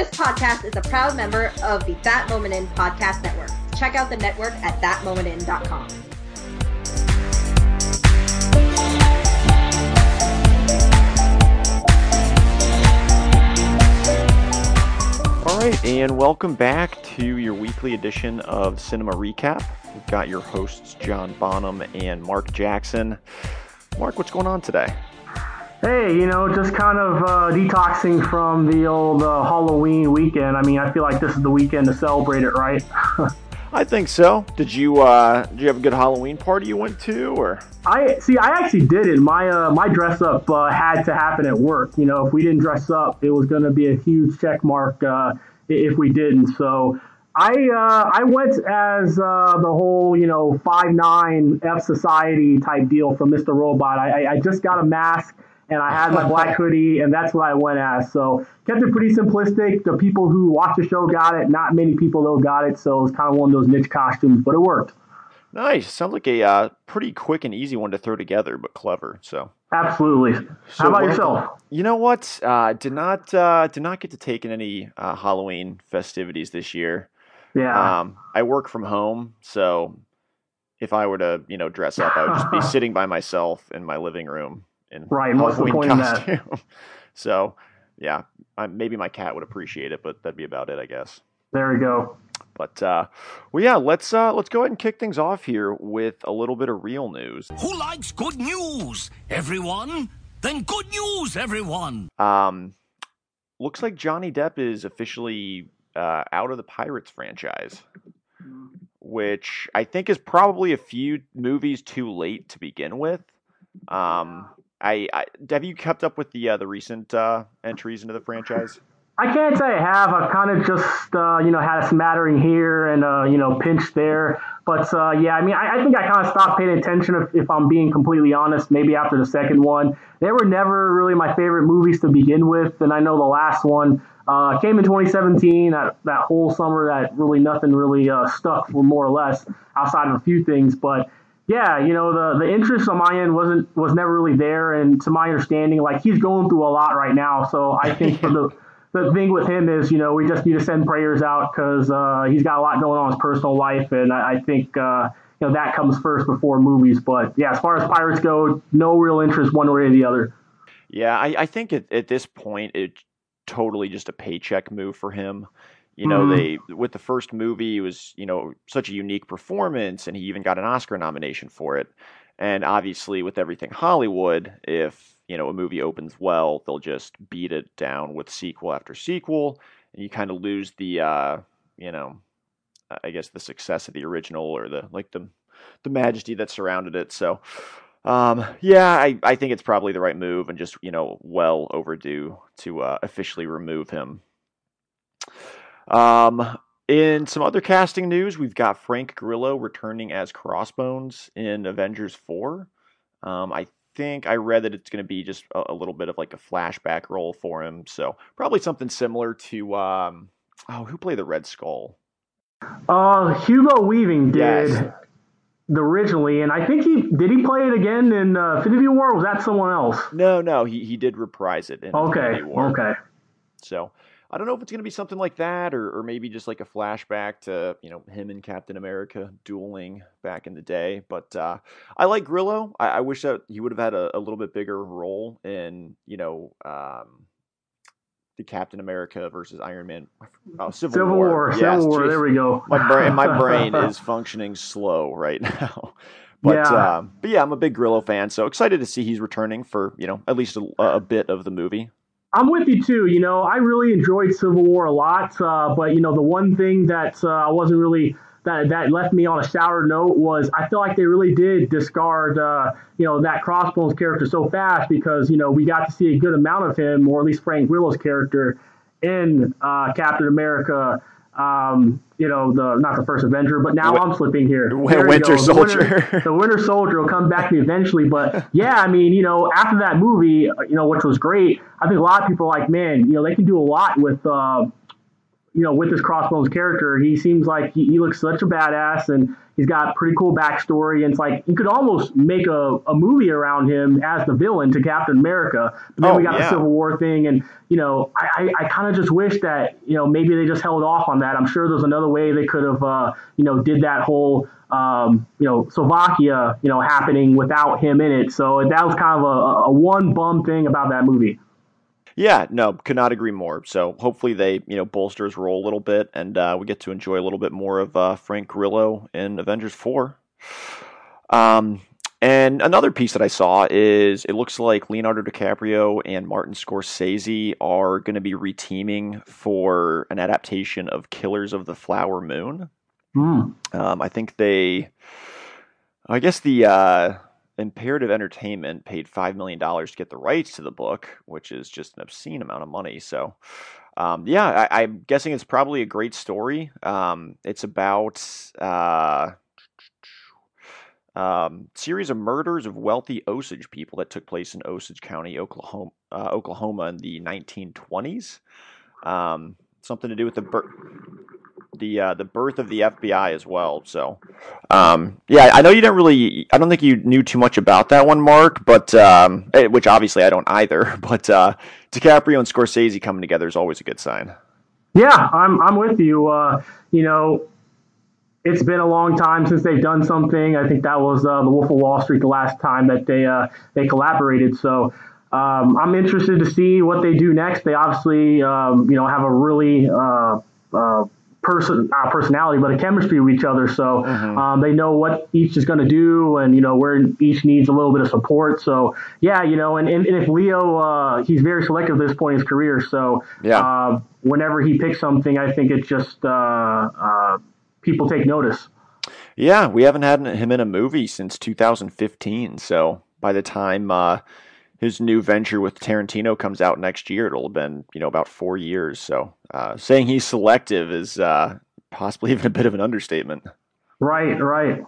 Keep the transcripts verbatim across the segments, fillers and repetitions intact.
This podcast is a proud member of the That Moment In podcast network. Check out the network at that moment in dot com. All right, and welcome back to your weekly edition of Cinema Recap. We've got your hosts, John Bonham and Mark Jackson. Mark, what's going on today? Hey, you know, just kind of uh, detoxing from the old uh, Halloween weekend. I mean, I feel like this is the weekend to celebrate it, right? I think so. Did you uh, did you have a good Halloween party you went to, or? I see. I actually didn't. My uh, my dress up uh, had to happen at work. You know, if we didn't dress up, it was going to be a huge check mark uh, if we didn't. So I uh, I went as uh, the whole you know five nine F Society type deal from Mister Robot. I, I just got a mask. And I had my black hoodie, and that's what I went as. So kept it pretty simplistic. The people who watched the show got it. Not many people, though, got it. So it was kind of one of those niche costumes, but it worked. Nice. Sounds like a uh, pretty quick and easy one to throw together, but clever. So absolutely. So How about well, yourself? You know what? Uh, did not uh, did not get to take in any uh, Halloween festivities this year. Yeah. Um, I work from home, so if I were to you know dress up, I would just be sitting by myself in my living room. In right, what's the point costume. in that? So, yeah, I, maybe my cat would appreciate it, but that'd be about it, I guess. There we go. But, uh, well, yeah, let's uh, let's go ahead and kick things off here with a little bit of real news. Who likes good news? Everyone? Then good news, everyone! Um, looks like Johnny Depp is officially uh, out of the Pirates franchise, which I think is probably a few movies too late to begin with. Um, I, I have you kept up with the uh, the recent uh, entries into the franchise? I can't say I have. I've kind of just uh, you know had a smattering here and uh, you know pinch there. But uh, yeah, I mean, I, I think I kind of stopped paying attention if, if I'm being completely honest. Maybe after the second one, they were never really my favorite movies to begin with. And I know the last one uh, came in twenty seventeen. That that whole summer, that really nothing really uh, stuck for more or less outside of a few things, but. Yeah, you know, the, the interest on my end wasn't was never really there, and to my understanding, like he's going through a lot right now. So I think for the the thing with him is, you know, we just need to send prayers out because uh, he's got a lot going on in his personal life, and I, I think uh, you know that comes first before movies. But yeah, as far as Pirates go, no real interest one way or the other. Yeah, I, I think at, at this point it's totally just a paycheck move for him. You know, mm-hmm. they with the first movie, it was, you know, such a unique performance, and he even got an Oscar nomination for it. And obviously, with everything Hollywood, if, you know, a movie opens well, they'll just beat it down with sequel after sequel, and you kind of lose the, uh, you know, I guess the success of the original or the like the the majesty that surrounded it. So, um, yeah, I, I think it's probably the right move, and just, you know, well overdue to uh, officially remove him. Um, in some other casting news, we've got Frank Grillo returning as Crossbones in Avengers four. Um, I think I read that it's going to be just a, a little bit of like a flashback role for him. So probably something similar to, um, oh, who played the Red Skull? Uh, Hugo Weaving did Yes. originally, and I think he, did he play it again in uh, Infinity War, or was that someone else? No, no, he, he did reprise it in Okay, Infinity War. okay. So I don't know if it's going to be something like that, or, or maybe just like a flashback to, you know, him and Captain America dueling back in the day. But uh, I like Grillo. I, I wish that he would have had a, a little bit bigger role in, you know, um, the Captain America versus Iron Man oh, Civil, Civil War. War. Yes, Civil War. geez. There we go. My brain, my brain is functioning slow right now. But yeah. Uh, but yeah, I'm a big Grillo fan, so excited to see he's returning for, you know, at least a, a bit of the movie. I'm with you too. You know, I really enjoyed Civil War a lot, uh, but you know, the one thing that uh, I wasn't really that that left me on a sour note was I feel like they really did discard uh, you know that Crossbones character so fast, because you know we got to see a good amount of him, or at least Frank Grillo's character, in uh, Captain America. Um, you know, the not the first Avenger, but now I'm slipping here. There Winter Soldier. The Winter, the Winter Soldier will come back to me eventually, but yeah, I mean, you know, after that movie, you know, which was great, I think a lot of people are like, man, you know, they can do a lot with, uh, you know, with this Crossbones character, he seems like he, he looks such a badass, and he's got pretty cool backstory. And it's like you could almost make a, a movie around him as the villain to Captain America. But then Oh, we got yeah. the Civil War thing, and you know, I, I, I kind of just wish that you know maybe they just held off on that. I'm sure there's another way they could have uh, you know did that whole um, you know Slovakia you know happening without him in it. So that was kind of a, a one bum thing about that movie. Yeah, no, could not agree more. So hopefully they, you know, bolster his role a little bit, and uh, we get to enjoy a little bit more of uh, Frank Grillo in Avengers four. Um, and another piece that I saw is it looks like Leonardo DiCaprio and Martin Scorsese are going to be reteaming for an adaptation of Killers of the Flower Moon. Mm. Um, I think they, I guess the uh, Imperative Entertainment paid five million dollars to get the rights to the book, which is just an obscene amount of money. So, um, yeah, I, I'm guessing it's probably a great story. Um, it's about uh, um, series of murders of wealthy Osage people that took place in Osage County, Oklahoma, uh, Oklahoma in the nineteen twenties. Um, something to do with the birth. The uh, the birth of the F B I as well. So, um, yeah, I know you didn't really. I don't think you knew too much about that one, Mark. But um, eh, which obviously I don't either. But uh, DiCaprio and Scorsese coming together is always a good sign. Yeah, I'm I'm with you. Uh, you know, it's been a long time since they've done something. I think that was uh, The Wolf of Wall Street the last time that they uh, they collaborated. So um, I'm interested to see what they do next. They obviously um, you know have a really uh, uh, person not personality, but a chemistry with each other. So Mhm. um, they know what each is going to do, and you know where each needs a little bit of support. So yeah, you know, and, and, and if Leo, uh, he's very selective at this point in his career. So Yeah. uh, whenever he picks something, I think it's just uh, uh, people take notice. Yeah, we haven't had him in a movie since two thousand fifteen. So by the time uh, his new venture with Tarantino comes out next year, it'll have been, you know, about four years. So uh, saying he's selective is uh, possibly even a bit of an understatement. Right, right.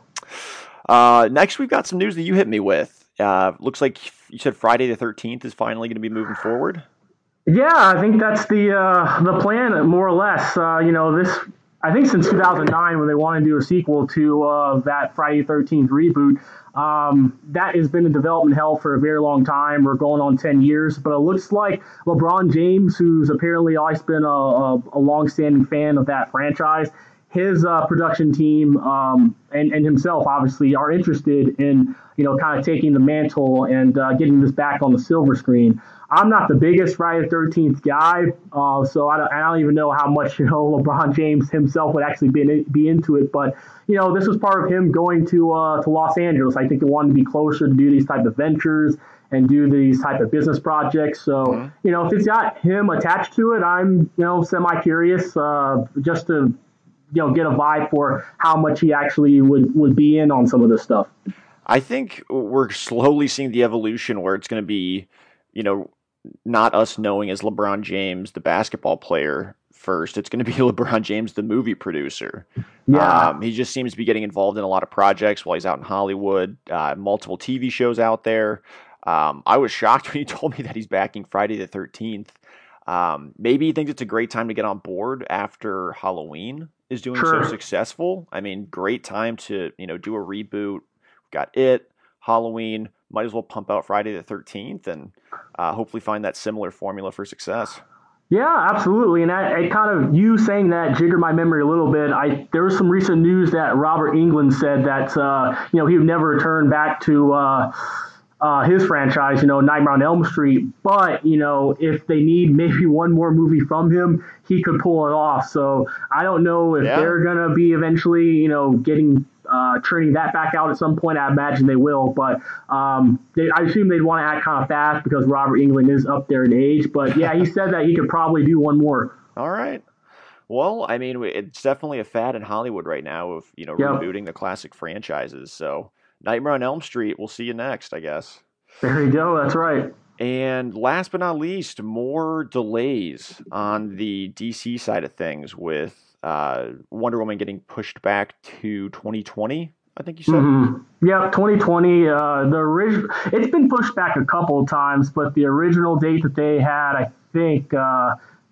Uh, next, we've got some news that you hit me with. Uh, looks like you said Friday the thirteenth is finally going to be moving forward. Yeah, I think that's the uh, the plan, more or less. Uh, you know, this I think since two thousand nine, when they wanted to do a sequel to uh, that Friday the thirteenth reboot, um, that has been in development hell for a very long time. We're going on ten years, but it looks like LeBron James, who's apparently always been a, a, a long-standing fan of that franchise, his uh, production team um, and, and himself obviously are interested in, you know, kind of taking the mantle and uh, getting this back on the silver screen. I'm not the biggest Friday the thirteenth guy, uh, so I don't, I don't even know how much, you know, LeBron James himself would actually be, in, be into it. But, you know, this was part of him going to uh, to Los Angeles. I think he wanted to be closer to do these type of ventures and do these type of business projects. So, mm-hmm. you know, if it's got him attached to it, I'm, you know, semi-curious uh, just to, you know, get a vibe for how much he actually would, would be in on some of this stuff. I think we're slowly seeing the evolution where it's going to be, you know, not us knowing as LeBron James, the basketball player, first. It's going to be LeBron James, the movie producer. Yeah. Um, he just seems to be getting involved in a lot of projects while he's out in Hollywood, uh, multiple T V shows out there. Um, I was shocked when he told me that he's backing Friday the thirteenth. Um, maybe he thinks it's a great time to get on board after Halloween is doing Sure. so successful. I mean, great time to, you know, do a reboot. We've got It, Halloween, might as well pump out Friday the thirteenth and uh, hopefully find that similar formula for success. Yeah, absolutely. And I, I kind of, you saying that jiggered my memory a little bit. I There was some recent news that Robert Englund said that, uh, you know, he would never return back to uh, uh, his franchise, you know, Nightmare on Elm Street. But, you know, if they need maybe one more movie from him, he could pull it off. So I don't know if Yeah. they're going to be eventually, you know, getting uh, turning that back out at some point. I imagine they will. But um, they, I assume they'd want to act kind of fast because Robert Englund is up there in age. But, yeah, he said that he could probably do one more. All right. Well, I mean, it's definitely a fad in Hollywood right now of, you know, Yep. rebooting the classic franchises. So Nightmare on Elm Street, we'll see you next, I guess. There you go. That's right. And last but not least, more delays on the D C side of things with uh, Wonder Woman getting pushed back to twenty twenty, I think you said. Mm-hmm. Yeah, twenty twenty. Uh, the original. It's been pushed back a couple of times, but the original date that they had, I think, uh,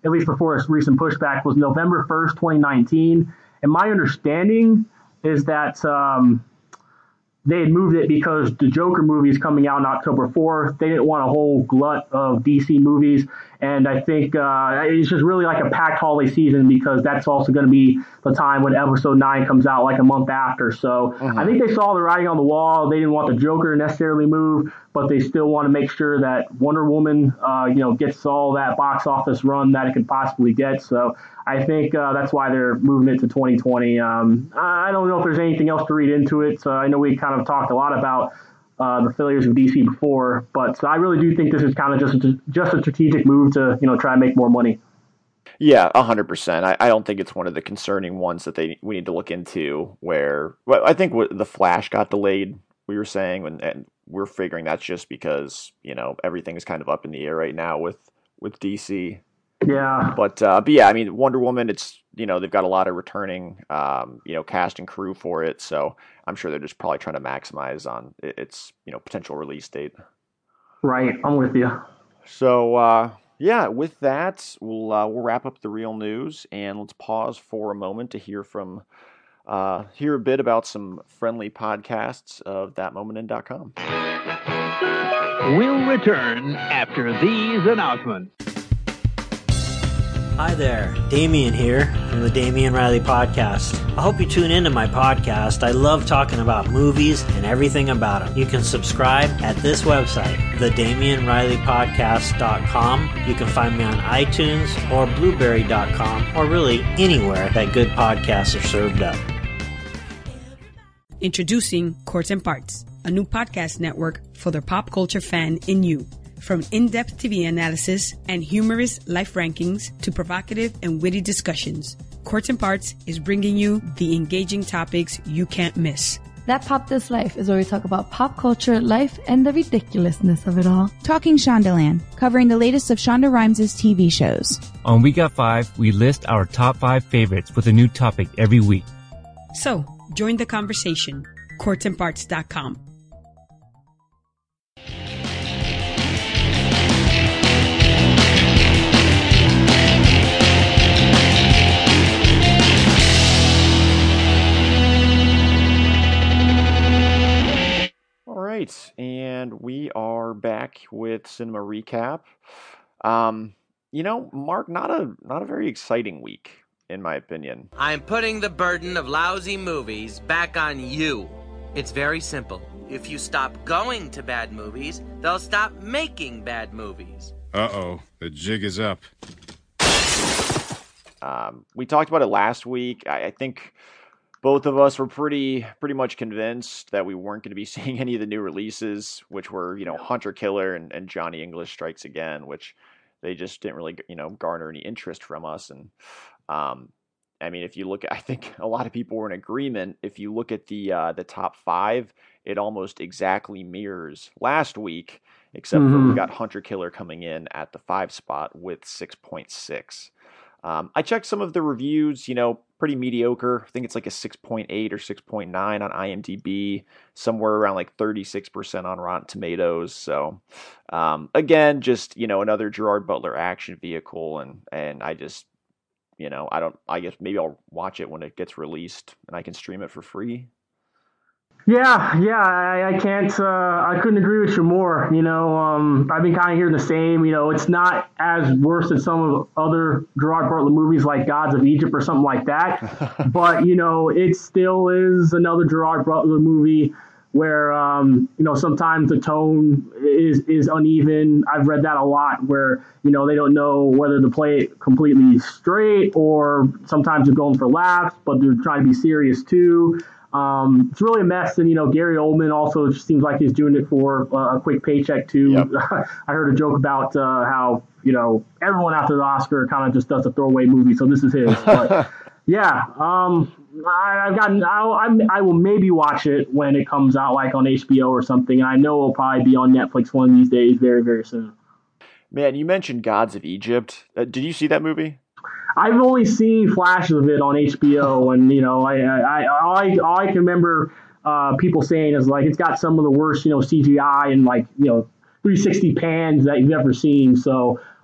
at least before its recent pushback, was November first, twenty nineteen. And my understanding is that um, they had moved it because the Joker movie is coming out on October fourth. They didn't want a whole glut of D C movies. And I think uh, it's just really like a packed holiday season because that's also going to be the time when episode nine comes out like a month after. So mm-hmm. I think they saw the writing on the wall. They didn't want the Joker to necessarily move, but they still want to make sure that Wonder Woman, uh, you know, gets all that box office run that it could possibly get. So I think uh, that's why they're moving it to twenty twenty. Um, I don't know if there's anything else to read into it. So I know we kind of talked a lot about Uh, the failures of D C before, but I really do think this is kind of just a, just a strategic move to, you know, try and make more money. Yeah, a hundred percent. I don't think it's one of the concerning ones that they we need to look into. Where well, I think what, the Flash got delayed. We were saying, and, and we're figuring that's just because you know everything is kind of up in the air right now with with D C. Yeah, but uh, but yeah, I mean Wonder Woman. It's you know they've got a lot of returning um, you know cast and crew for it, so I'm sure they're just probably trying to maximize on its you know potential release date. Right, I'm with you. So uh, yeah, with that, we'll uh, we'll wrap up the real news and let's pause for a moment to hear from uh, hear a bit about some friendly podcasts of that moment in dot com. We'll return after these announcements. Hi there, Damian here from the Damian Riley Podcast. I hope you tune into my podcast. I love talking about movies and everything about them. You can subscribe at this website, the damian riley podcast dot com. You can find me on iTunes or blueberry dot com or really anywhere that good podcasts are served up. Introducing Courts and Parts, a new podcast network for the pop culture fan in you. From in-depth T V analysis and humorous life rankings to provocative and witty discussions, Courts and Parts is bringing you the engaging topics you can't miss. That Pop This Life is where we talk about pop culture, life, and the ridiculousness of it all. Talking Shondaland, covering the latest of Shonda Rhimes' T V shows. On We Got Five, we list our top five favorites with a new topic every week. So, join the conversation. courts and parts dot com. Right, and we are back with Cinema Recap. Um, you know, Mark, not a not a very exciting week, in my opinion. I'm putting the burden of lousy movies back on you. It's very simple. If you stop going to bad movies, they'll stop making bad movies. Uh-oh, the jig is up. Um, we talked about it last week. I, I think both of us were pretty pretty much convinced that we weren't going to be seeing any of the new releases, which were, you know, Hunter Killer and, and Johnny English Strikes Again, which they just didn't really, you know, garner any interest from us. And um, I mean, if you look at, I think a lot of people were in agreement. If you look at the uh, the top five, it almost exactly mirrors last week, except mm-hmm. for we got Hunter Killer coming in at the five spot with six point six. Um, I checked some of the reviews, you know, pretty mediocre. I think it's like a six point eight or six point nine on IMDb, somewhere around like thirty-six percent on Rotten Tomatoes. So, um, again, just, you know, another Gerard Butler action vehicle. And, and I just, you know, I don't, I guess maybe I'll watch it when it gets released and I can stream it for free. Yeah, yeah, I, I can't, uh, I couldn't agree with you more. You know, um, I've been kind of hearing the same. You know, it's not as worse as some of the other Gerard Butler movies like Gods of Egypt or something like that. But, you know, it still is another Gerard Butler movie where, um, you know, sometimes the tone is, is uneven. I've read that a lot where, you know, they don't know whether to play it completely straight or sometimes they're going for laughs, but they're trying to be serious too. Um, it's really a mess, and you know Gary Oldman also seems like he's doing it for uh, a quick paycheck too. Yep. I heard a joke about uh, how you know everyone after the Oscar kind of just does a throwaway movie, so this is his. But yeah, um, I, I've gotten. I, I will maybe watch it when it comes out, like on H B O or something, and I know it'll probably be on Netflix one of these days, very very soon. Man, you mentioned Gods of Egypt. Uh, did you see that movie? I've only seen flashes of it on H B O, and you know, I, I, all I, all I can remember uh, people saying is like it's got some of the worst, you know, C G I and like you know, three sixty pans that you've ever seen. So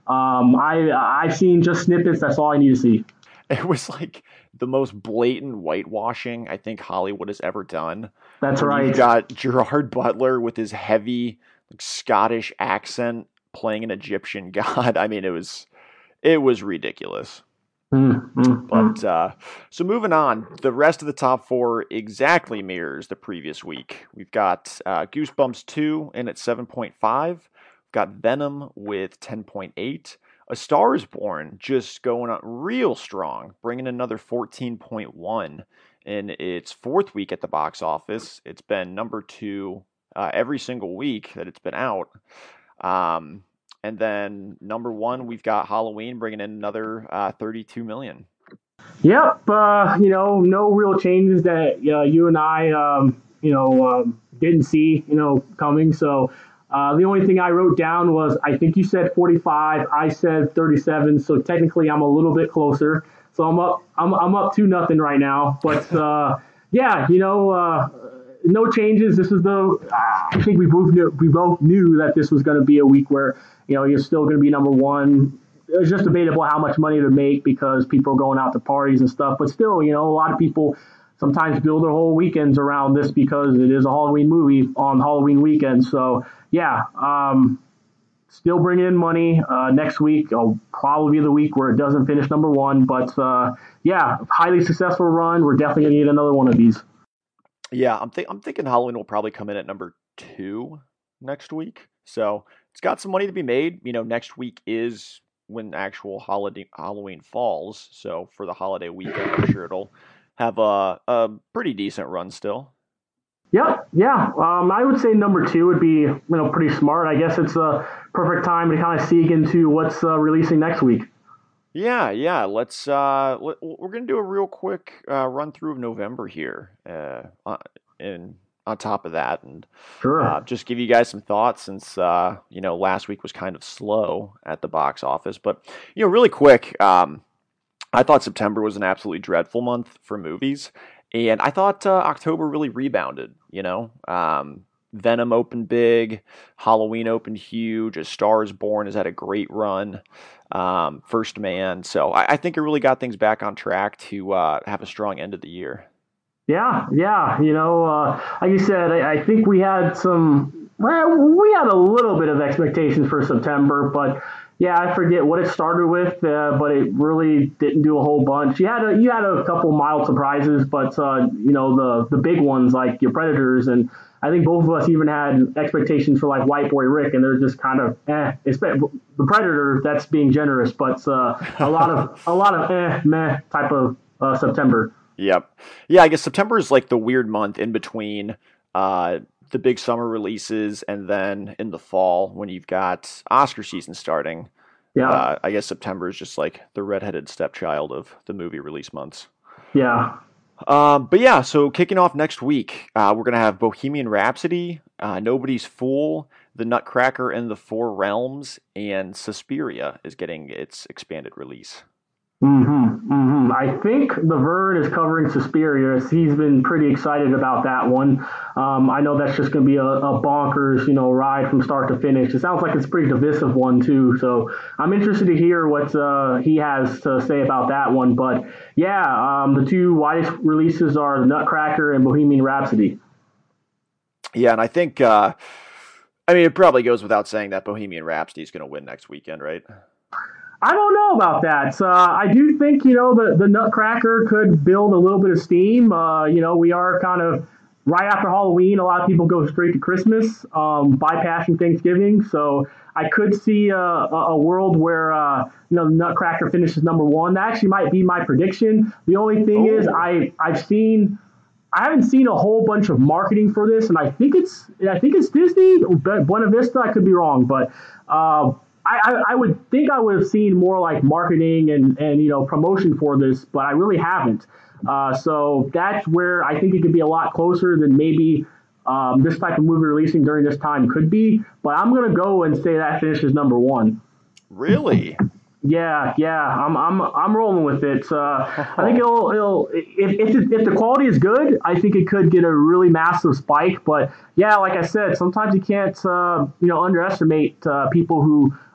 Um, I I've seen just snippets. That's all I need to see. It was like the most blatant whitewashing I think Hollywood has ever done. That's When right. You've got Gerard Butler with his heavy like, Scottish accent playing an Egyptian god. I mean, it was it was ridiculous. Mm-hmm. But uh, so moving on, the rest of the top four exactly mirrors the previous week. We've got uh, Goosebumps two in at seven point five. We've got Venom with ten point eight. A Star is Born just going on real strong, bringing another fourteen point one in its fourth week at the box office. It's been number two uh, every single week that it's been out. Um, and then number one, we've got Halloween bringing in another uh, thirty-two million. Yep. Uh, you know, no real changes that uh, you and I, um, you know, um, didn't see, you know, coming. So. Uh, the only thing I wrote down was, I think you said forty-five, I said thirty-seven, so technically I'm a little bit closer. So I'm up, I'm, I'm up to nothing right now. But uh, yeah, you know, uh, no changes. This is the, uh, I think we both knew, we both knew that this was going to be a week where, you know, you're still going to be number one. It was just debatable how much money to make because people are going out to parties and stuff. But still, you know, a lot of people sometimes build their whole weekends around this because it is a Halloween movie on Halloween weekend. So, yeah, um, still bringing in money. Uh, next week will probably be the week where it doesn't finish number one. But, uh, yeah, highly successful run. We're definitely going to need another one of these. Yeah, I'm, th- I'm thinking Halloween will probably come in at number two next week. So it's got some money to be made. You know, next week is when actual holiday Halloween falls. So for the holiday weekend, I'm sure it'll have a, a pretty decent run still. Yep, yeah. Um, I would say number two would be, you know, pretty smart. I guess it's a perfect time to kind of seek into what's uh, releasing next week. Yeah, yeah. Let's. Uh, let, we're gonna do a real quick uh, run through of November here, uh, and on top of that, and sure. uh, just give you guys some thoughts since uh, you know last week was kind of slow at the box office. But you know, really quick. Um, I thought September was an absolutely dreadful month for movies, and I thought uh, October really rebounded, you know. Um, Venom opened big, Halloween opened huge, A Star is Born has had a great run, um, First Man. So I, I think it really got things back on track to uh, have a strong end of the year. Yeah, yeah. You know, uh, like you said, I, I think we had some, well, we had a little bit of expectations for September, but yeah, I forget what it started with, uh, but it really didn't do a whole bunch. You had a you had a couple mild surprises, but uh, you know the the big ones like your Predators, and I think both of us even had expectations for like White Boy Rick, and they're just kind of eh. Expect the Predator, that's being generous, but uh, a lot of a lot of eh meh type of uh, September. Yep, yeah. I guess September is like the weird month in between Uh, the big summer releases, and then in the fall when you've got Oscar season starting. Yeah. Uh, I guess September is just like the redheaded stepchild of the movie release months. Yeah. Um, but yeah, so kicking off next week, uh, we're going to have Bohemian Rhapsody, uh, Nobody's Fool, The Nutcracker and the Four Realms, and Suspiria is getting its expanded release. Mm-hmm, mm-hmm. I think the Vern is covering Suspiria. He's been pretty excited about that one. Um, I know that's just going to be a, a bonkers, you know, ride from start to finish. It sounds like it's a pretty divisive one too. So I'm interested to hear what uh, he has to say about that one. But yeah, um, the two widest releases are The Nutcracker and Bohemian Rhapsody. Yeah, and I think, uh, I mean, it probably goes without saying that Bohemian Rhapsody is going to win next weekend, right? I don't know about that. Uh, I do think, you know, the, the Nutcracker could build a little bit of steam. Uh, you know, we are kind of right after Halloween. A lot of people go straight to Christmas, um, bypassing Thanksgiving. So I could see a, a world where, uh, you know, the Nutcracker finishes number one. That actually might be my prediction. The only thing oh. is I, I've seen... I haven't seen a whole bunch of marketing for this, and I think it's I think it's Disney, Buena Vista. I could be wrong, but uh, I, I, I would think I would have seen more like marketing and, and you know promotion for this, but I really haven't. Uh, so that's where I think it could be a lot closer than maybe um, this type of movie releasing during this time could be. But I'm gonna go and say that finishes number one. Really? Yeah, yeah, I'm I'm I'm rolling with it. Uh, I think it'll it'll if if, it, if the quality is good, I think it could get a really massive spike. But yeah, like I said, sometimes you can't uh, you know underestimate uh, people who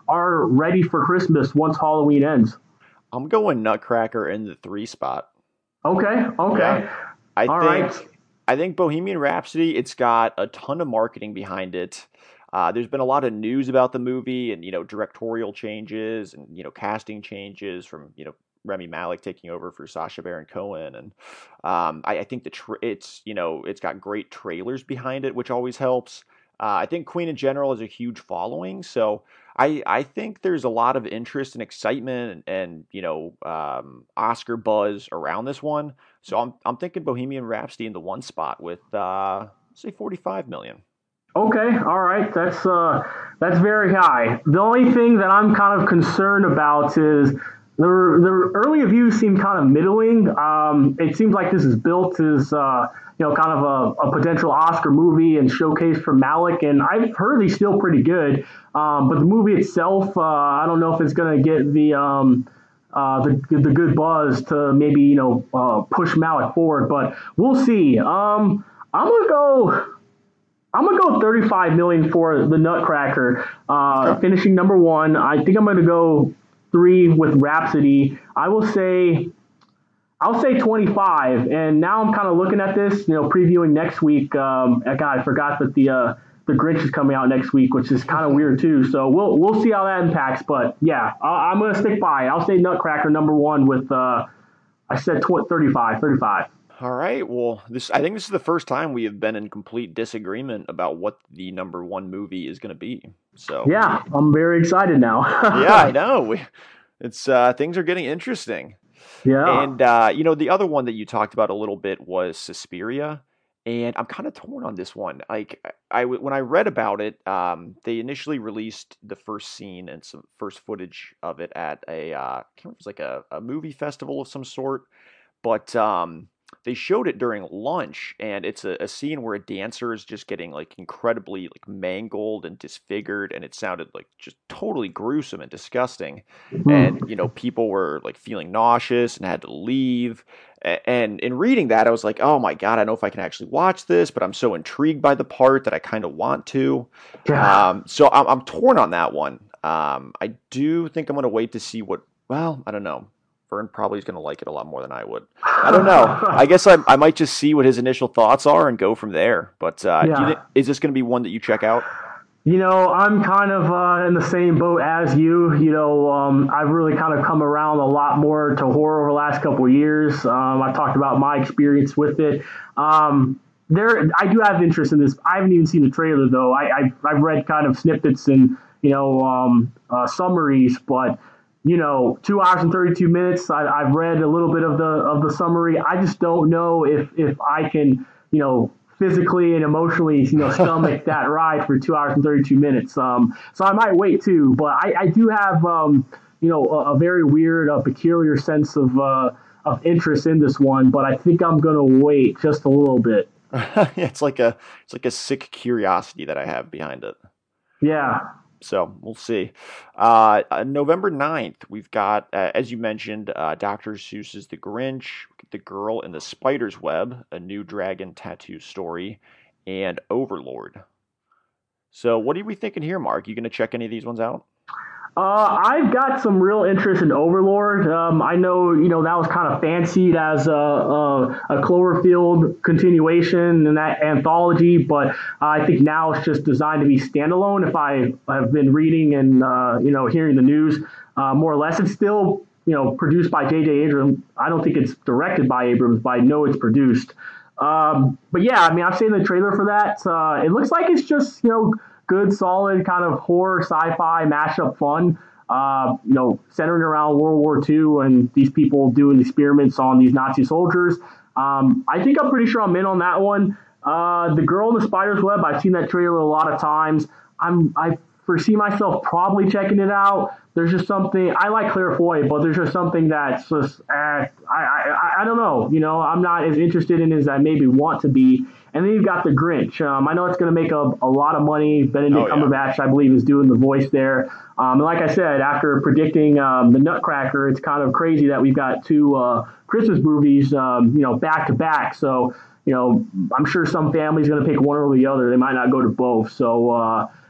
are ready for Christmas once Halloween ends? I'm going Nutcracker in the three spot. Okay, okay. Yeah. I All think right. I think Bohemian Rhapsody, it's got a ton of marketing behind it. Uh, there's been a lot of news about the movie and, you know, directorial changes and, you know, casting changes from, you know, Rami Malek taking over for Sacha Baron Cohen. And um, I, I think the tra- it's, you know, it's got great trailers behind it, which always helps. Uh, I think Queen in general has a huge following. So I, I think there's a lot of interest and excitement and, and you know, um, Oscar buzz around this one. So I'm, I'm thinking Bohemian Rhapsody in the one spot with, uh, say forty-five million. Okay, all right, that's uh, that's very high. The only thing that I'm kind of concerned about is the the early reviews seem kind of middling. Um, it seems like this is built as uh, you know, kind of a, a potential Oscar movie and showcase for Malik, and I've heard he's still pretty good. Um, but the movie itself, uh, I don't know if it's going to get the um, uh, the the good buzz to maybe you know uh, push Malik forward, but we'll see. Um, I'm gonna go. I'm gonna go thirty-five million for the Nutcracker, uh, finishing number one. I think I'm gonna go three with Rhapsody. I will say, I'll say twenty-five. And now I'm kind of looking at this, you know, previewing next week. Um, God, I forgot that the uh, the Grinch is coming out next week, which is kind of weird too. So we'll we'll see how that impacts. But yeah, I, I'm gonna stick by it. I'll say Nutcracker number one with uh, I said tw- thirty-five, thirty-five. All right. Well, this I think this is the first time we have been in complete disagreement about what the number one movie is going to be. So yeah, I'm very excited now. yeah, I know. We, it's uh, things are getting interesting. Yeah. And uh, you know, the other one that you talked about a little bit was Suspiria, and I'm kind of torn on this one. Like, I when I read about it, um, they initially released the first scene and some first footage of it at a uh, I can't remember, it was like a, a movie festival of some sort, but um. They showed it during lunch, and it's a, a scene where a dancer is just getting like incredibly like mangled and disfigured, and it sounded like just totally gruesome and disgusting. Mm-hmm. And you know, people were like feeling nauseous and had to leave. And in reading that, I was like, oh my god, I don't know if I can actually watch this, but I'm so intrigued by the part that I kind of want to. Yeah. Um, so I'm, I'm torn on that one. Um, I do think I'm going to wait to see what. Well, I don't know. Vern probably is going to like it a lot more than I would. I don't know. I guess I, I might just see what his initial thoughts are and go from there. But uh, yeah. do you think, is this going to be one that you check out? You know, I'm kind of uh, in the same boat as you. You know, um, I've really kind of come around a lot more to horror over the last couple of years. Um, I talked about my experience with it. Um, there, I do have interest in this. I haven't even seen the trailer though. I, I've, I've read kind of snippets and you know um, uh, summaries, but. You know, two hours and thirty-two minutes. I, I've read a little bit of the of the summary. I just don't know if if I can, you know, physically and emotionally, you know, stomach that ride for two hours and thirty-two minutes. Um, so I might wait too. But I, I do have, um, you know, a, a very weird, a peculiar sense of uh, of interest in this one. But I think I'm gonna wait just a little bit. It's like a it's like a sick curiosity that I have behind it. Yeah. So we'll see. Uh, November ninth, we've got, uh, as you mentioned, uh, Doctor Seuss's The Grinch, The Girl in the Spider's Web, A New Dragon Tattoo Story, and Overlord. So what are we thinking here, Mark? You going to check any of these ones out? Uh, I've got some real interest in Overlord. Um, I know, you know, that was kind of fancied as a, a, a Cloverfield continuation and that anthology, but uh, I think now it's just designed to be standalone. If I have been reading and, uh, you know, hearing the news, uh, more or less, it's still, you know, produced by J J Abrams. I don't think it's directed by Abrams, but I know it's produced. Um, but yeah, I mean, I've seen the trailer for that. Uh, it looks like it's just, you know, good, solid kind of horror, sci-fi mashup fun, uh, you know, centering around World War Two and these people doing experiments on these Nazi soldiers. Um, I think I'm pretty sure I'm in on that one. Uh, the Girl in the Spider's Web, I've seen that trailer a lot of times. I'm, I foresee myself probably checking it out. There's just something, I like Claire Foy, but there's just something that's just, eh, I, I, I don't know, you know, I'm not as interested in it as I maybe want to be. And then you've got The Grinch. Um, I know it's going to make a, a lot of money. Benedict oh, yeah. Cumberbatch, I believe, is doing the voice there. Um, and like I said, after predicting um, the Nutcracker, it's kind of crazy that we've got two uh, Christmas movies, um, you know, back to back. So, you know, I'm sure some family's going to pick one or the other. They might not go to both. So, uh,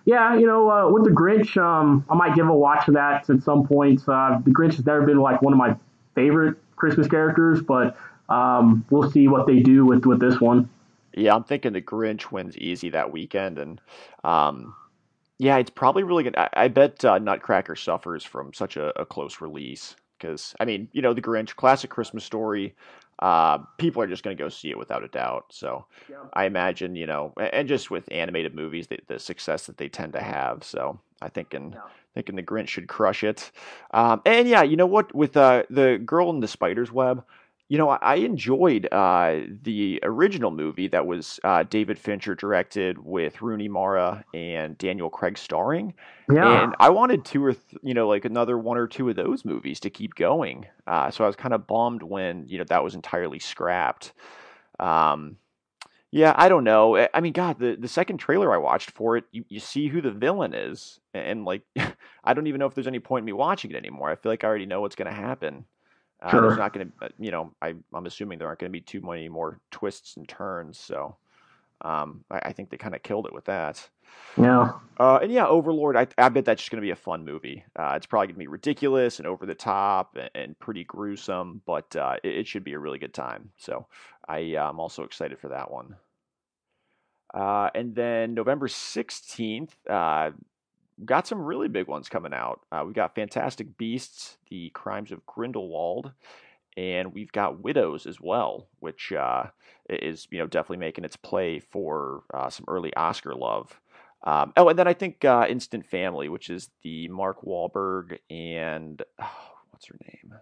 yeah, you know, uh, with the Grinch, um, I might give a watch of that at some point. Uh, the Grinch has never been like one of my favorite Christmas characters, but um, we'll see what they do with, with this one. Yeah, I'm thinking the Grinch wins easy that weekend, and um, yeah, it's probably really good. I, I bet uh, Nutcracker suffers from such a, a close release because, I mean, you know, the Grinch, classic Christmas story. Uh, people are just going to go see it without a doubt. So yeah. I imagine, you know, and just with animated movies, the, the success that they tend to have. So I think in, yeah. thinking the Grinch should crush it. Um, and yeah, you know what? With uh, the Girl in the Spider's Web, you know, I enjoyed uh, the original movie that was uh, David Fincher directed with Rooney Mara and Daniel Craig starring. Yeah. And I wanted two or, th- you know, like another one or two of those movies to keep going. Uh, so I was kind of bummed when, you know, that was entirely scrapped. Um, yeah, I don't know. I mean, God, the, the second trailer I watched for it, you, you see who the villain is. And, like, I don't even know if there's any point in me watching it anymore. I feel like I already know what's going to happen. Uh, sure. There's not going to, you know, I, I'm assuming there aren't going to be too many more twists and turns. So um, I, I think they kind of killed it with that. Yeah. Uh, and yeah, Overlord, I, I bet that's just going to be a fun movie. Uh, it's probably going to be ridiculous and over the top and, and pretty gruesome, but uh, it, it should be a really good time. So I, uh, I'm also excited for that one. Uh, and then November sixteenth, uh, got some really big ones coming out. Uh, we've got Fantastic Beasts, The Crimes of Grindelwald, and we've got Widows as well, which uh, is, you know, definitely making its play for uh, some early Oscar love. Um, oh, and then I think uh, Instant Family, which is the Mark Wahlberg and oh, what's her name?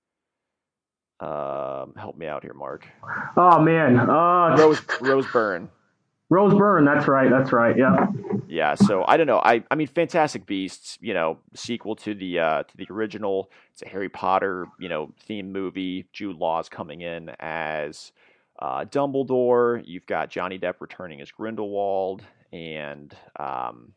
Um, help me out here, Mark. Oh man, uh, Rose Rose Byrne. Rose Byrne, that's right, that's right, yeah. Yeah, so I don't know. I, I mean, Fantastic Beasts, you know, sequel to the uh, to the original. It's a Harry Potter, you know, themed movie. Jude Law's coming in as uh, Dumbledore. You've got Johnny Depp returning as Grindelwald, and um,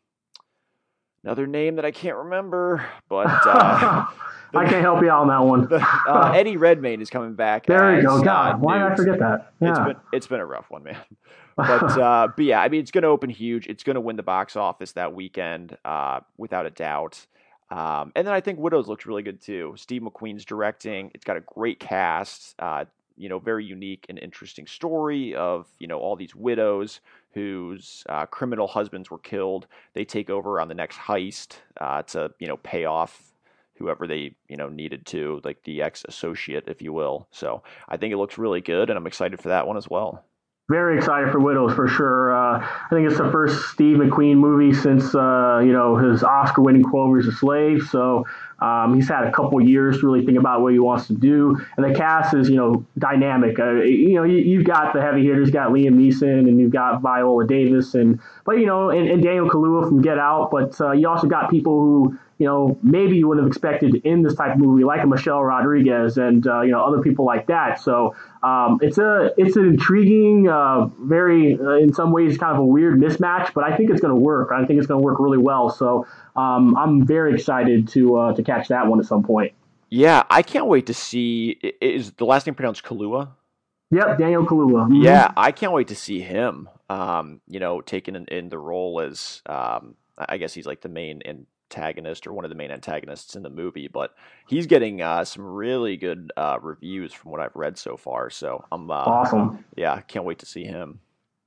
another name that I can't remember, but uh, the, I can't help you out on that one. the, uh, Eddie Redmayne is coming back. There as, you go. God, uh, why did I forget that? Yeah. It's been it's been a rough one, man. But uh, but yeah, I mean, it's going to open huge. It's going to win the box office that weekend, uh, without a doubt. Um, and then I think Widows looks really good too. Steve McQueen's directing. It's got a great cast. Uh, you know, very unique and interesting story of, you know, all these widows whose uh, criminal husbands were killed. They take over on the next heist uh, to, you know, pay off whoever they, you know, needed to, like the ex-associate, if you will. So I think it looks really good, and I'm excited for that one as well. Very excited for Widows for sure. Uh, I think it's the first Steve McQueen movie since uh, you know his Oscar-winning twelve Years a Slave. So um, he's had a couple years to really think about what he wants to do. And the cast is you know dynamic. Uh, you know you, you've got the heavy hitters, got Liam Neeson, and you've got Viola Davis, and but you know and, and Daniel Kaluuya from Get Out. But uh, you also got people who you know maybe you would have expected in this type of movie, like a Michelle Rodriguez and uh, you know other people like that. So um, it's a it's an intriguing. Uh, very, uh, in some ways, kind of a weird mismatch, but I think it's going to work. I think it's going to work really well. So um, I'm very excited to uh, to catch that one at some point. Yeah, I can't wait to see. Is the last name pronounced Kaluuya? Yep, Daniel Kaluuya. Mm-hmm. Yeah, I can't wait to see him. Um, you know, taking in, in the role as, um, I guess he's like the main antagonist or one of the main antagonists in the movie, but he's getting uh, some really good uh, reviews from what I've read so far. So I'm uh, awesome. Yeah, can't wait to see him.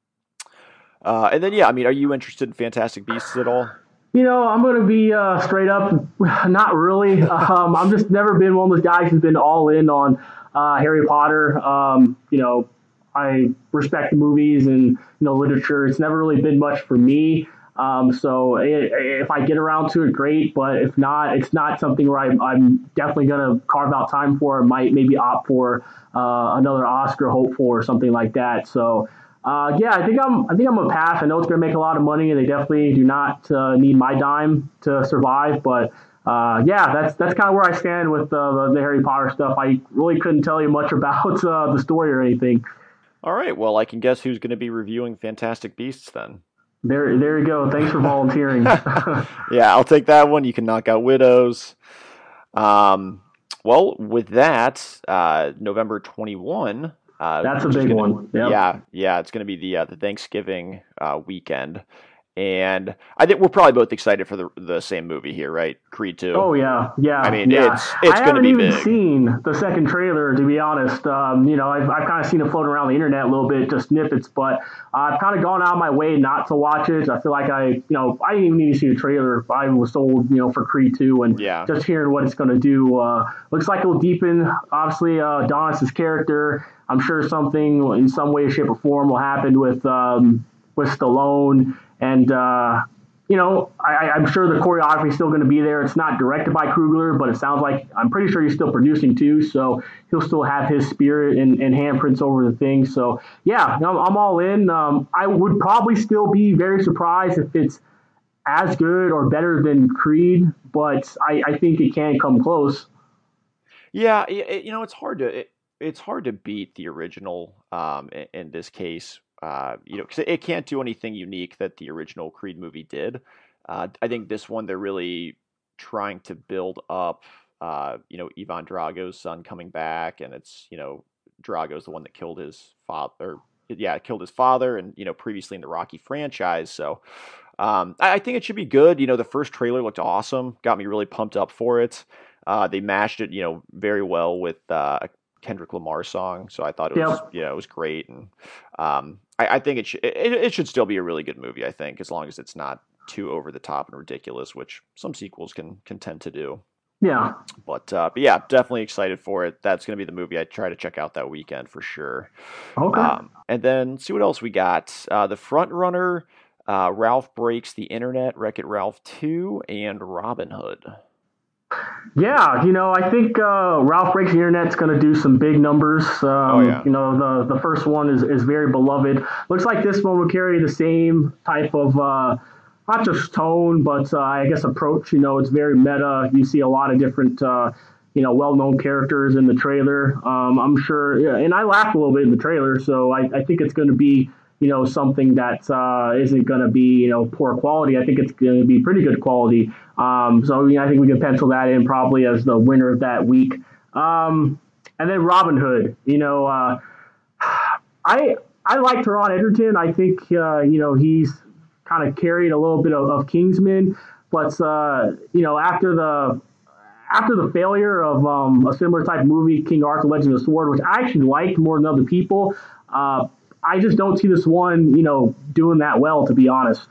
Uh, and then yeah, I mean, are you interested in Fantastic Beasts at all? You know, I'm going to be uh, straight up, not really. Um, I've just never been one of those guys who's been all in on uh, Harry Potter. Um, you know, I respect the movies and you know literature. It's never really been much for me. Um, so it, if I get around to it, great. But if not, it's not something where I'm, I'm definitely going to carve out time for. I might maybe opt for uh, another Oscar hopeful or something like that. So uh, yeah, I think I'm I think I'm gonna pass. I know it's going to make a lot of money, and they definitely do not uh, need my dime to survive. But uh, yeah, that's that's kind of where I stand with uh, the, the Harry Potter stuff. I really couldn't tell you much about uh, the story or anything. All right, well, I can guess who's going to be reviewing Fantastic Beasts then. There, there you go. Thanks for volunteering. Yeah, I'll take that one. You can knock out Widows. Um, well, with that, uh, November twenty-first. Uh, That's a big gonna, one. Yep. Yeah, yeah, it's going to be the uh, the Thanksgiving uh, weekend, And I think we're probably both excited for the the same movie here, right? Creed two. Oh yeah, yeah. I mean, yeah. it's it's I going to be haven't even big. seen the second trailer, to be honest. Um, you know, I've, I've kind of seen it floating around the internet a little bit, just snippets, but I've kind of gone out of my way not to watch it. I feel like I, you know, I didn't even need to see the trailer. I was sold, you know, for Creed two, and yeah. just hearing what it's going to do, uh, looks like it will deepen, obviously, uh, Adonis' character. I'm sure something in some way, shape, or form will happen with um, with Stallone, and uh, you know, I, I'm sure the choreography is still going to be there. It's not directed by Coogler, but it sounds like, I'm pretty sure he's still producing too, so he'll still have his spirit and, and handprints over the thing. So, yeah, I'm, I'm all in. Um, I would probably still be very surprised if it's as good or better than Creed, but I, I think it can come close. Yeah, it, you know, it's hard to it, it's hard to beat the original um, in, in this case. Uh, you know, because it can't do anything unique that the original Creed movie did. Uh, I think this one they're really trying to build up. Uh, you know, Ivan Drago's son coming back, and it's you know Drago's the one that killed his father. Yeah, killed his father, and you know previously in the Rocky franchise. So um, I, I think it should be good. You know, the first trailer looked awesome, got me really pumped up for it. Uh, they mashed it, you know, very well with uh, Kendrick Lamar song, so I thought it was Yep. yeah it was great, and um, I, I think it should it, it should still be a really good movie. I think as long as it's not too over the top and ridiculous, which some sequels can can tend to do. Yeah, but uh, but yeah, definitely excited for it. That's going to be the movie I try to check out that weekend for sure. Okay, um, and then see what else we got. Uh, the Front Runner, uh, Ralph Breaks the Internet, Wreck-It Ralph two, and Robin Hood. Yeah, you know, I think uh, Ralph Breaks the Internet's going to do some big numbers. Um, oh, yeah. You know, the, the first one is, is very beloved. Looks like this one will carry the same type of, uh, not just tone, but uh, I guess approach. You know, it's very meta. You see a lot of different, uh, you know, well-known characters in the trailer. Um, I'm sure, yeah, and I laughed a little bit in the trailer, so I, I think it's going to be, you know, something that uh, isn't going to be, you know, poor quality. I think it's going to be pretty good quality. Um, so, you know, I think we can pencil that in probably as the winner of that week. Um, and then Robin Hood, you know, uh, I I like Taron Egerton. I think, uh, you know, he's kind of carried a little bit of, of Kingsman. But, uh, you know, after the after the failure of um, a similar type movie, King Arthur, Legend of the Sword, which I actually liked more than other people, uh, I just don't see this one, you know, doing that well, to be honest.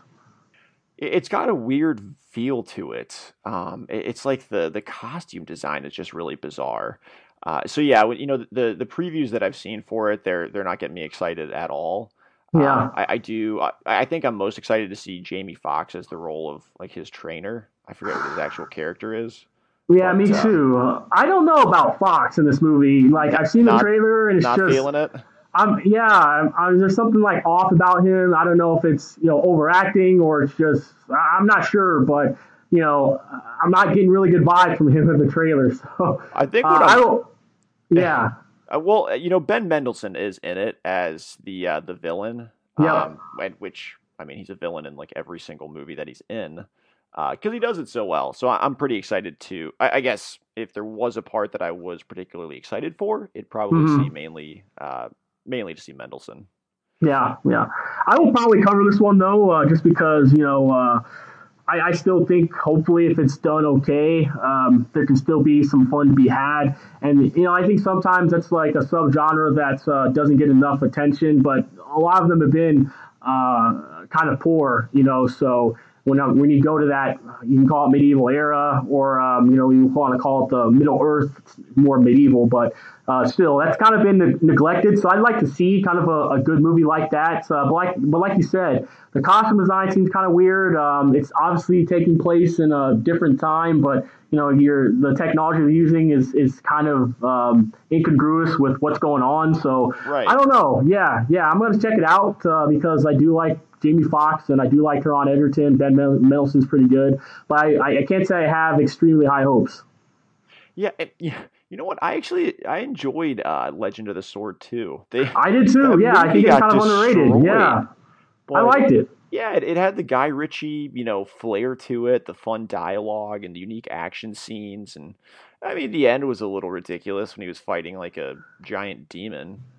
It's got a weird feel to it. Um, it's like the the costume design is just really bizarre. Uh, so yeah, you know, the the previews that I've seen for it, they're they're not getting me excited at all. Yeah, um, I, I do. I, I think I'm most excited to see Jamie Foxx as the role of like his trainer. I forget what his actual character is. Yeah, but, me uh, too. I don't know about Fox in this movie. Like, I've seen not, the trailer, and it's not just feeling it. I'm yeah. I'm, I'm, there's something like off about him. I don't know if it's you know overacting or it's just I'm not sure, but you know I'm not getting really good vibes from him in the trailer. So I think uh, what I I'm, don't. Yeah. Uh, well, you know, Ben Mendelsohn is in it as the uh, the villain. Yeah. Um, and which I mean, he's a villain in like every single movie that he's in, because uh, he does it so well. So I'm pretty excited to. I, I guess if there was a part that I was particularly excited for, it'd probably Mhm. see mainly uh, mainly to see Mendelsohn. Yeah, yeah. I will probably cover this one though, uh, just because you know uh, I, I still think hopefully if it's done okay, um, there can still be some fun to be had. And you know I think sometimes that's like a subgenre that uh, doesn't get enough attention, but a lot of them have been uh, kind of poor, you know. So when uh, when you go to that, you can call it medieval era, or um, you know you want to call it the Middle Earth, it's more medieval, but. Uh, still, that's kind of been ne- neglected. So I'd like to see kind of a, a good movie like that. Uh, but like, but like you said, the costume design seems kind of weird. Um, it's obviously taking place in a different time, but you know, you're, the technology they're using is is kind of um, incongruous with what's going on. So right. I don't know. Yeah, yeah, I'm gonna check it out uh, because I do like Jamie Foxx and I do like Taron Egerton. Ben Mendelsohn's pretty good, but I, I can't say I have extremely high hopes. Yeah, and, yeah. You know what? I actually I enjoyed uh, Legend of the Sword too. They, I did too. Yeah, I think it's kind of underrated. Yeah, but, I liked it. Yeah, it, it had the Guy Ritchie, you know, flair to it, the fun dialogue and the unique action scenes, and I mean, the end was a little ridiculous when he was fighting like a giant demon.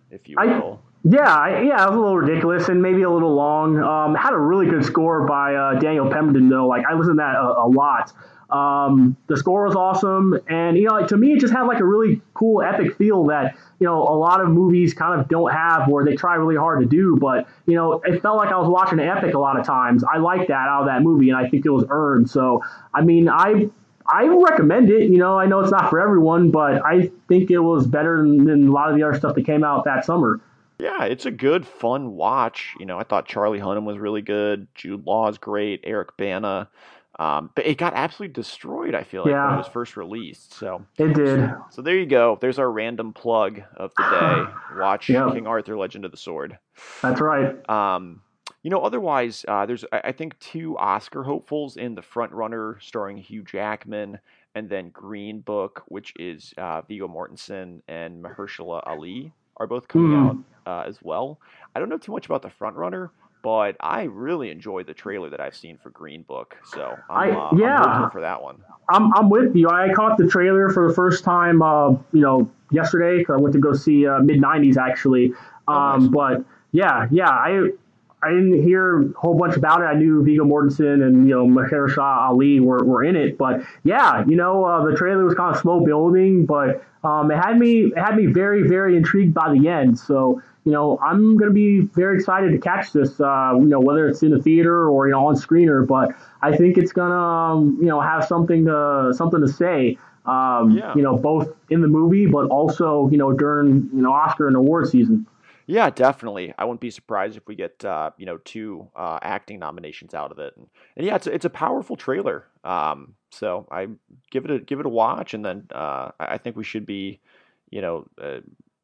if you I, will. Yeah, I, yeah, it was a little ridiculous and maybe a little long. Um, had a really good score by uh, Daniel Pemberton, though. Like, I listened to that a, a lot. Um, the score was awesome, and you know, like, to me, it just had like a really cool, epic feel that you know a lot of movies kind of don't have, where they try really hard to do. But you know, it felt like I was watching an epic a lot of times. I liked that out of that movie, and I think it was earned. So, I mean, I I recommend it. You know, I know it's not for everyone, but I think it was better than, than a lot of the other stuff that came out that summer. Yeah, it's a good, fun watch. You know, I thought Charlie Hunnam was really good. Jude Law is great. Eric Bana. Um, but it got absolutely destroyed, I feel like, yeah. when it was first released. So it did. So, so there you go. There's our random plug of the day. Watch yep. King Arthur, Legend of the Sword. That's right. Um, you know, otherwise, uh, there's, I think, two Oscar hopefuls in The Front Runner, starring Hugh Jackman, and then Green Book, which is uh, Viggo Mortensen and Mahershala Ali are both coming mm. out uh, as well. I don't know too much about The Front Runner, but I really enjoyed the trailer that I've seen for Green Book, so I'm, I, uh, yeah. I'm hoping for that one. I'm I'm with you. I caught the trailer for the first time, uh, you know, yesterday because I went to go see uh, mid nineties actually. Um, oh, nice. But yeah, yeah, I I didn't hear a whole bunch about it. I knew Viggo Mortensen and you know Mahershala Ali were, were in it, but yeah, you know, uh, the trailer was kind of slow building, but um, it had me it had me very very intrigued by the end. So. You know, I'm going to be very excited to catch this, uh, you know, whether it's in the theater or, you know, on screener, but I think it's going to, um, you know, have something to, something to say, um, yeah. you know, both in the movie, but also, you know, during, you know, Oscar and award season. Yeah, definitely. I wouldn't be surprised if we get, uh, you know, two uh, acting nominations out of it. And, and yeah, it's a, it's a powerful trailer. Um, so I give it a, give it a watch. And then uh, I think we should be, you know, uh,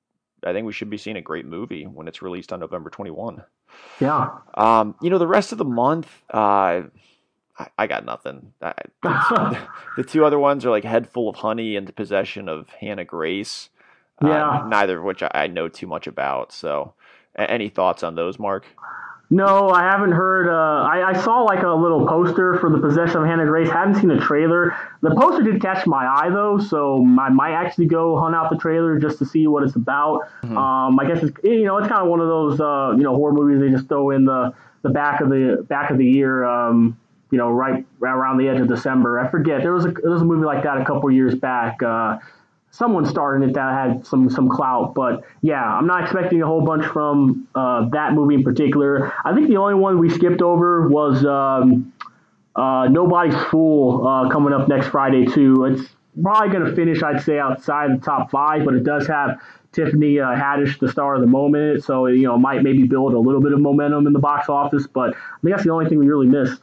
I think we should be seeing a great movie when it's released on November twenty-first. Yeah. Um, you know, the rest of the month, uh, I, I got nothing. I, the, the two other ones are like Head Full of Honey and The Possession of Hannah Grace. Yeah. Uh, neither of which I, I know too much about. So, a- any thoughts on those, Mark? No, I haven't heard. Uh, I, I saw like a little poster for The Possession of Hannah Grace. Haven't seen a trailer. The poster did catch my eye though, so I might actually go hunt out the trailer just to see what it's about. Mm-hmm. Um, I guess it's you know it's kind of one of those uh, you know horror movies they just throw in the, the back of the back of the year. Um, you know, right, right around the edge of December. I forget there was a there was a movie like that a couple years back. Uh, Someone starred in it that had some some clout, but yeah, I'm not expecting a whole bunch from uh, that movie in particular. I think the only one we skipped over was um, uh, Nobody's Fool uh, coming up next Friday too. It's probably going to finish, I'd say, outside the top five, but it does have Tiffany uh, Haddish, the star of the moment, so you know might maybe build a little bit of momentum in the box office. But I think that's the only thing we really missed.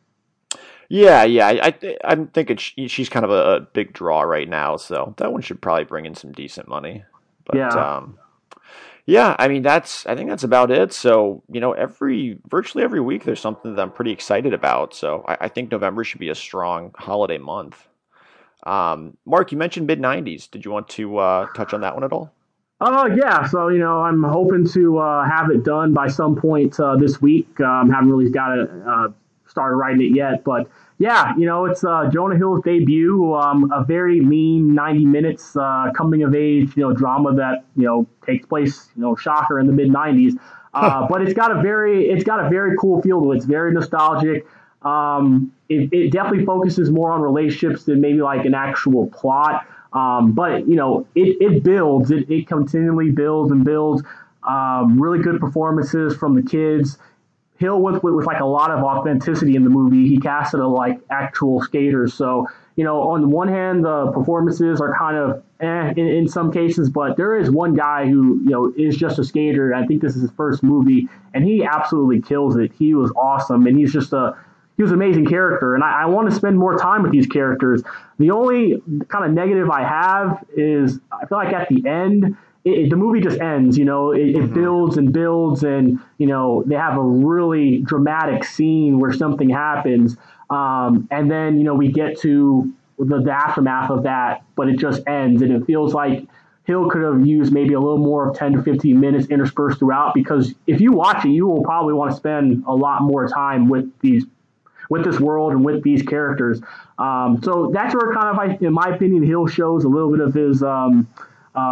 Yeah, yeah, I, I I'm thinking she, she's kind of a, a big draw right now, so that one should probably bring in some decent money. But yeah, um, yeah, I mean that's I think that's about it. So you know, every virtually every week there's something that I'm pretty excited about. So I, I think November should be a strong holiday month. Um, Mark, you mentioned mid nineties. Did you want to uh, touch on that one at all? Oh, uh, yeah. So, you know, I'm hoping to uh, have it done by some point uh, this week. Um, haven't really got it uh, started writing it yet. But, yeah, you know, it's uh, Jonah Hill's debut, um, a very lean ninety minutes uh, coming-of-age, you know, drama that, you know, takes place, you know, shocker, in the mid-nineties. Uh, but it's got a very it's got a very cool feel to it. It's very nostalgic. Um, it, it definitely focuses more on relationships than maybe like an actual plot. Um, but, you know, it, it builds. It, it continually builds and builds. Um, really good performances from the kids. Hill went with, with like a lot of authenticity in the movie. He casted a, like actual skaters. So, you know, on the one hand, the performances are kind of eh in, in some cases, but there is one guy who, you know, is just a skater. I think this is his first movie, and he absolutely kills it. He was awesome, and he's just a He was an amazing character, and I, I want to spend more time with these characters. The only kind of negative I have is I feel like at the end, it, it, the movie just ends. You know, it, it builds and builds, and you know they have a really dramatic scene where something happens, um, and then you know we get to the, the aftermath of that, but it just ends, and it feels like Hill could have used maybe a little more of ten to fifteen minutes interspersed throughout. Because if you watch it, you will probably want to spend a lot more time with these. with this world and with these characters. Um, so that's where kind of, I, in my opinion, Hill shows a little bit of his, um, uh,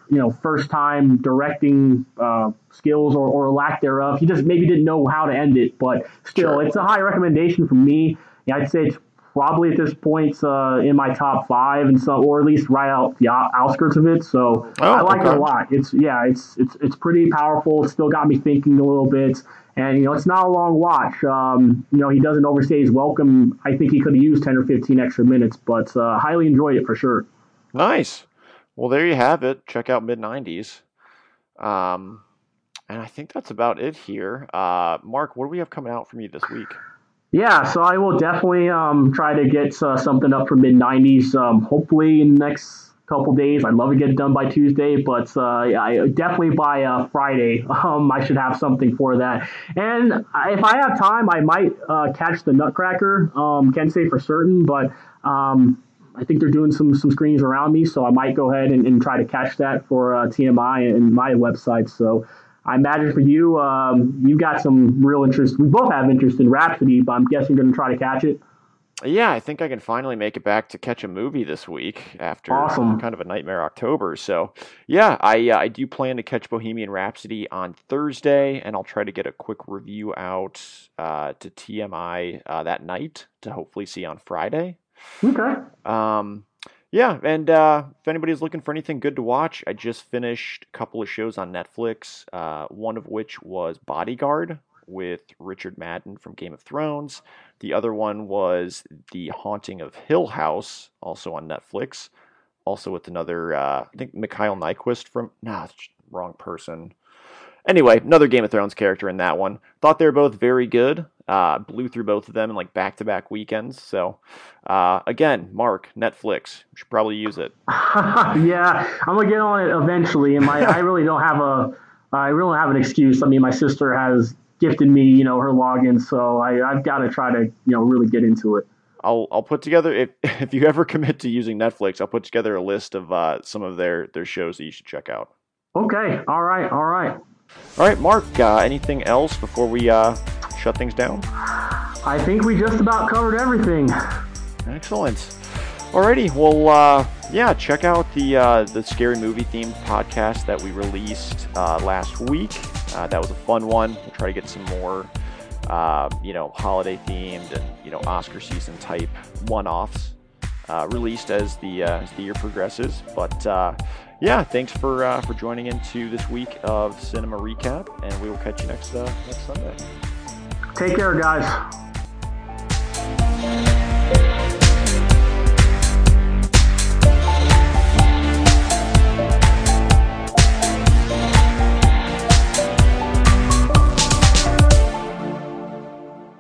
you know, first time directing uh, skills or, or lack thereof. He just maybe didn't know how to end it, but still, sure. It's a high recommendation from me. Yeah, I'd say it's probably at this point uh, in my top five, and so, or at least right out the outskirts of it. So oh, I like okay. it a lot. It's yeah, it's it's it's pretty powerful. It's still got me thinking a little bit, and you know, it's not a long watch. Um, you know, he doesn't overstay his welcome. I think he could have used ten or fifteen extra minutes, but uh, highly enjoyed it for sure. Nice. Well, there you have it. Check out mid nineties. Um, and I think that's about it here. Uh, Mark, what do we have coming out from you this week? Yeah, so I will definitely um, try to get uh, something up for mid nineties, um, hopefully in the next couple days. I'd love to get it done by Tuesday, but uh, I definitely by uh, Friday, um, I should have something for that. And if I have time, I might uh, catch the Nutcracker. Um, can't say for certain, but um, I think they're doing some some screenings around me, so I might go ahead and, and try to catch that for uh, T M I and my website. So I imagine for you, um, you've got some real interest. We both have interest in Rhapsody, but I'm guessing you're going to try to catch it. Yeah, I think I can finally make it back to catch a movie this week after awesome. kind of a nightmare October. So, yeah, I uh, I do plan to catch Bohemian Rhapsody on Thursday, and I'll try to get a quick review out uh, to T M I uh, that night to hopefully see on Friday. Okay. Um, yeah, and uh, if anybody's looking for anything good to watch, I just finished a couple of shows on Netflix, uh, one of which was Bodyguard with Richard Madden from Game of Thrones. The other one was The Haunting of Hill House, also on Netflix, also with another, uh, I think, Mikhail Nyquist from, nah, wrong person. Anyway, another Game of Thrones character in that one. Thought they were both very good. Uh, blew through both of them in like back-to-back weekends. So, uh, again, Mark, Netflix, you should probably use it. Yeah, I'm gonna get on it eventually. And my, I really don't have a, I really don't have an excuse. I mean, my sister has gifted me, you know, her login, so I, I've got to try to, you know, really get into it. I'll I'll put together if if you ever commit to using Netflix, I'll put together a list of uh, some of their their shows that you should check out. Okay. All right. All right. All right, Mark. Uh, anything else before we uh, shut things down? I think we just about covered everything. Excellent. Alrighty. Well, uh, yeah. Check out the uh, the scary movie themed podcast that we released uh, last week. Uh, that was a fun one. We'll try to get some more, uh, you know, holiday themed and you know Oscar season type one-offs uh, released as the uh, as the year progresses. But uh, yeah, thanks for uh, for joining into this week of Cinema Recap, and we will catch you next uh, next Sunday. Take care, guys.